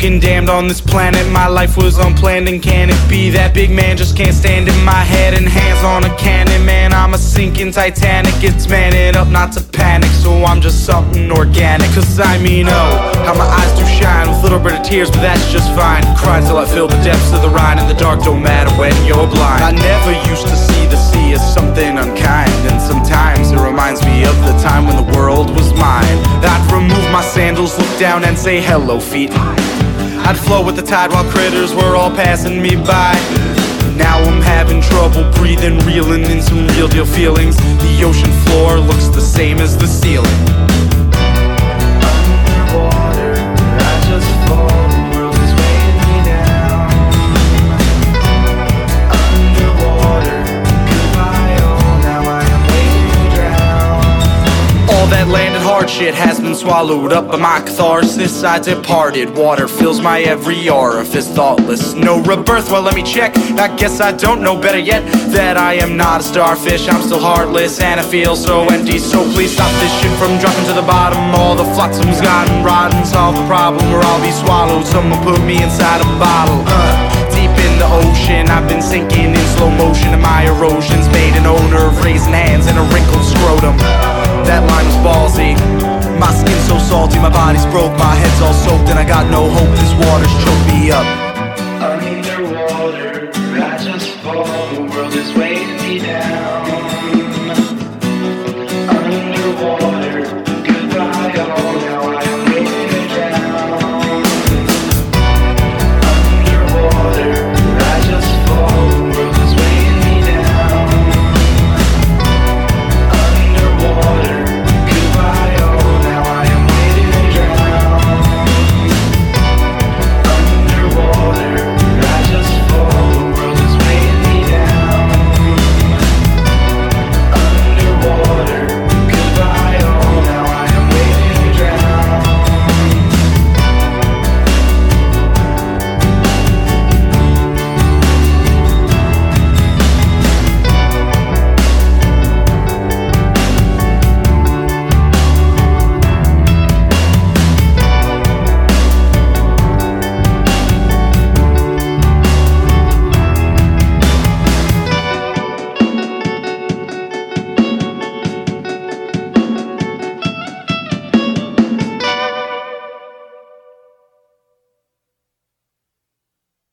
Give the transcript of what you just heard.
fucking damned on this planet. My life was unplanned, and can it be that big man just can't stand in my head and hands on a cannon? Man, I'm a sinking Titanic, it's manning up not to panic, so I'm just something organic. Cause I mean, oh, how my eyes do shine with little bit of tears, but that's just fine. Cry till I feel the depths of the Rhine, and the dark don't matter when you're blind. I never used to see the sea as something unkind, and sometimes it reminds me of the time when the world was mine. I'd remove my sandals, look down and say hello feet. I'd flow with the tide while critters were all passing me by. Now I'm having trouble breathing, reeling in some real deal feelings. The ocean floor looks the same as the ceiling. Underwater, I just fall, the world is weighing me down. Underwater, goodbye, oh, now I am waiting to drown. All that landed hard shit has been swallowed up by my catharsis. I departed, water fills my every orifice. Thoughtless, no rebirth, well let me check. I guess I don't know better yet that I am not a starfish. I'm still heartless and I feel so empty, so please stop this shit from dropping to the bottom. All the flotsam's gotten rotten, solve the problem or I'll be swallowed. Someone put me inside a bottle. Deep in the ocean, I've been sinking in slow motion, and my erosion's made an owner of raising hands and a wrinkled scrotum. That line was ballsy. My skin's so salty, my body's broke, my head's all soaked, and I got no hope. This water's choked me up. Underwater, I just fall, the world is weighing me down.